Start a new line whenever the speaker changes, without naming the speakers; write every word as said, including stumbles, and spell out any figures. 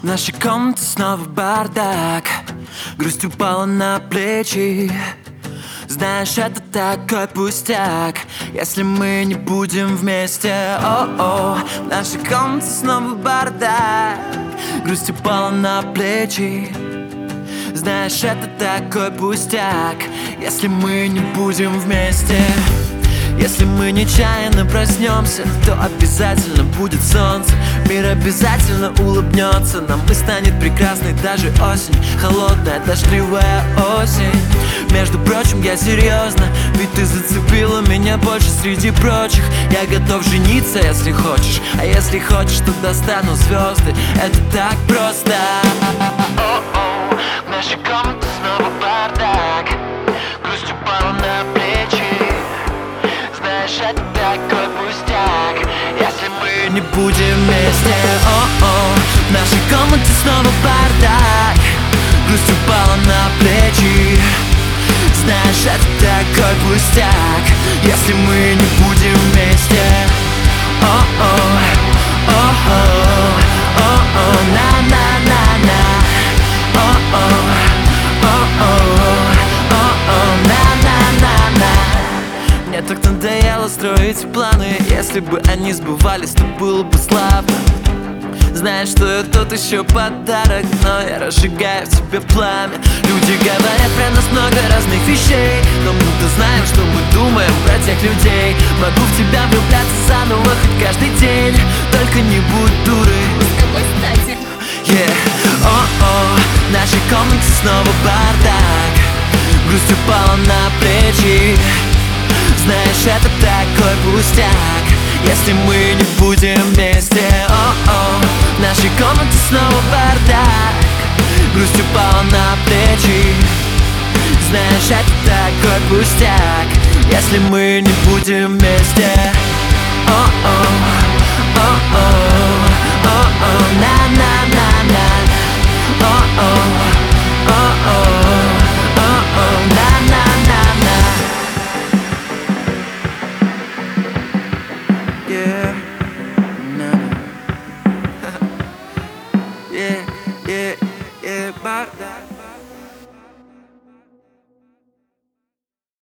нашей комнате снова бардак, грусть упала на плечи. Знаешь, это такой пустяк, если мы не будем вместе. О-о, в нашей комнате снова бардак, грусть упала на плечи. Знаешь, это такой пустяк, если мы не будем вместе. Если мы нечаянно проснемся, то обязательно будет солнце. Мир обязательно улыбнется нам, и станет прекрасной даже осень. Холодная, дождливая осень. Между прочим, я серьезно, ведь ты зацепила меня больше среди прочих. Я готов жениться, если хочешь, а если хочешь, то достану звезды. Это так просто. О-о, в нашей комнате снова бардак, грусть упала на плечи. Знаешь, это такой пустяк, если мы не будем вместе. О-о, в нашей комнате снова бардак, грусть упала на плечи. Знаешь, это такой пустяк, если мы не будем вместе. О-о, о-о, о-о, на-на-на-на. О-о, о-о, о-о, на-на-на-на. Мне так надоело строить планы, если бы они сбывались, то было бы славно. Знаешь, что я тот еще подарок, но я разжигаю в тебе пламя. Люди говорят про нас много разных вещей, но мы-то знаем, что мы думаем про тех людей. Могу в тебя влюбляться заново хоть каждый день, только не будь дурой.
С какой стати?
Yeah. О-о, в нашей комнате снова бардак, грусть упала на плечи. Знаешь, это такой пустяк, если мы не будем вместе. О-о, в нашей комнате снова бардак, грусть упала на плечи. Знаешь, это такой пустяк, если мы не будем вместе. О-о, о-о, о-о, на-на-на-на. О-о, о-о, о-о, на-на-на-на. Yeah.